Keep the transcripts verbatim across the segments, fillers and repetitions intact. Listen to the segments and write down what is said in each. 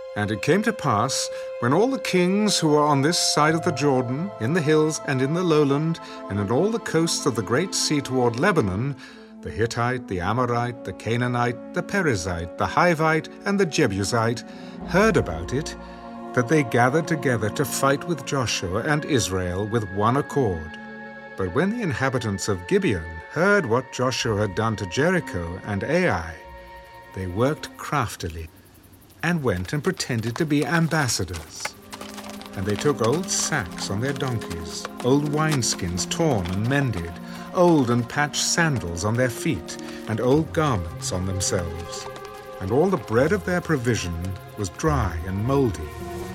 And it came to pass, when all the kings who were on this side of the Jordan, in the hills and in the lowland, and in all the coasts of the great sea toward Lebanon, the Hittite, the Amorite, the Canaanite, the Perizzite, the Hivite, and the Jebusite, heard about it, that they gathered together to fight with Joshua and Israel with one accord. But when the inhabitants of Gibeon heard what Joshua had done to Jericho and Ai, they worked craftily, and went and pretended to be ambassadors. And they took old sacks on their donkeys, old wineskins torn and mended, old and patched sandals on their feet, and old garments on themselves. And all the bread of their provision was dry and moldy.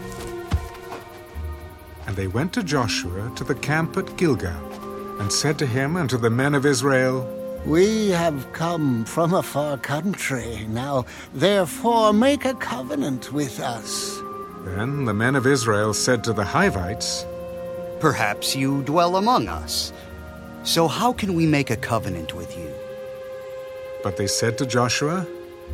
And they went to Joshua to the camp at Gilgal, and said to him and to the men of Israel, We have come from a far country. Now, therefore, make a covenant with us. Then the men of Israel said to the Hivites, Perhaps you dwell among us. So how can we make a covenant with you? But they said to Joshua,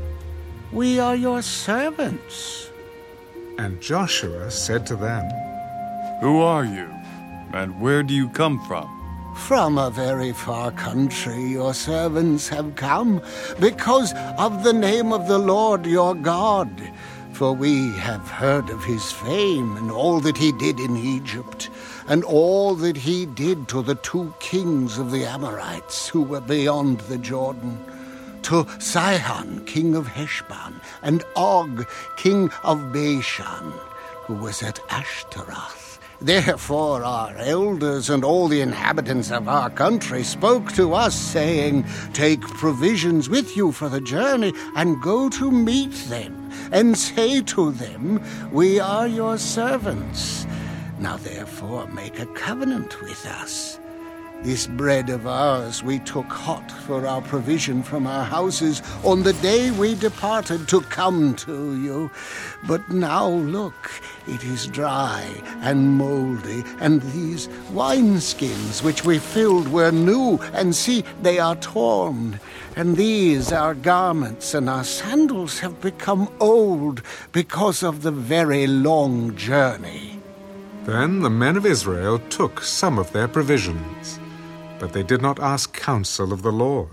We are your servants. And Joshua said to them, Who are you, and where do you come from? From a very far country your servants have come, because of the name of the Lord your God. For we have heard of his fame and all that he did in Egypt, and all that he did to the two kings of the Amorites who were beyond the Jordan, to Sihon, king of Heshbon, and Og, king of Bashan, who was at Ashtaroth. Therefore our elders and all the inhabitants of our country spoke to us, saying, Take provisions with you for the journey, and go to meet them, and say to them, We are your servants. Now therefore make a covenant with us. This bread of ours we took hot for our provision from our houses on the day we departed to come to you. But now look, it is dry and moldy, and these wineskins which we filled were new, and see, they are torn. And these our garments and our sandals have become old because of the very long journey. Then the men of Israel took some of their provisions, but they did not ask counsel of the Lord.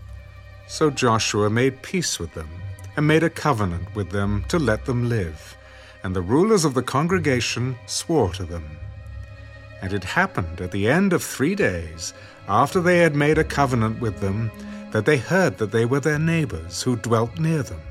So Joshua made peace with them, and made a covenant with them to let them live. And the rulers of the congregation swore to them. And it happened at the end of three days, after they had made a covenant with them, that they heard that they were their neighbors who dwelt near them.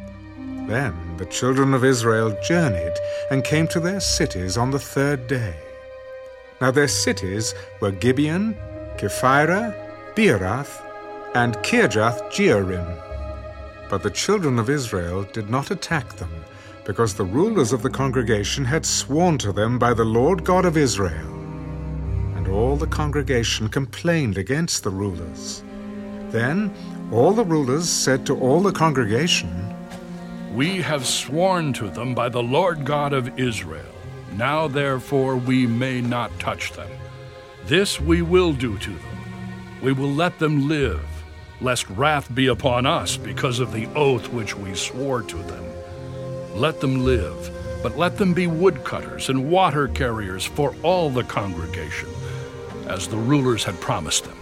Then the children of Israel journeyed and came to their cities on the third day. Now their cities were Gibeon, Kephirah, Beeroth, and Kirjath-jearim. But the children of Israel did not attack them, because the rulers of the congregation had sworn to them by the Lord God of Israel. And all the congregation complained against the rulers. Then all the rulers said to all the congregation, We have sworn to them by the Lord God of Israel. Now therefore we may not touch them. This we will do to them. We will let them live, lest wrath be upon us because of the oath which we swore to them. Let them live, but let them be woodcutters and water carriers for all the congregation, as the rulers had promised them.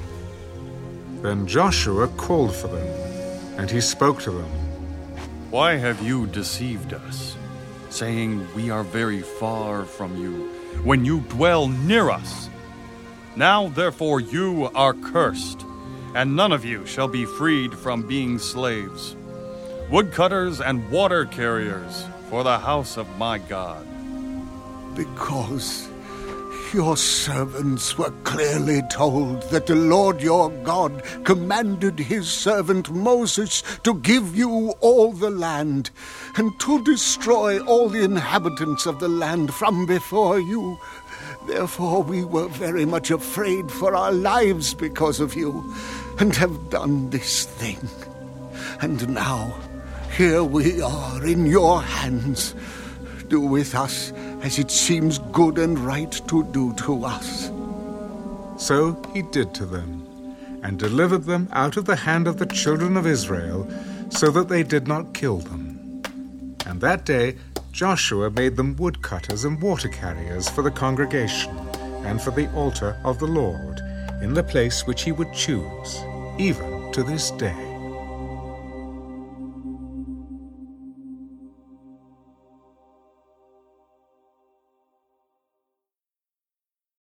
Then Joshua called for them, and he spoke to them. Why have you deceived us, saying we are very far from you, when you dwell near us? Now therefore you are cursed, and none of you shall be freed from being slaves, woodcutters and water carriers for the house of my God. Because your servants were clearly told that the Lord your God commanded his servant Moses to give you all the land, and to destroy all the inhabitants of the land from before you. Therefore we were very much afraid for our lives because of you, and have done this thing. And now, here we are in your hands. Do with us as it seems good and right to do to us. So he did to them, and delivered them out of the hand of the children of Israel, so that they did not kill them. And that day Joshua made them woodcutters and water carriers for the congregation and for the altar of the Lord, in the place which he would choose, even to this day.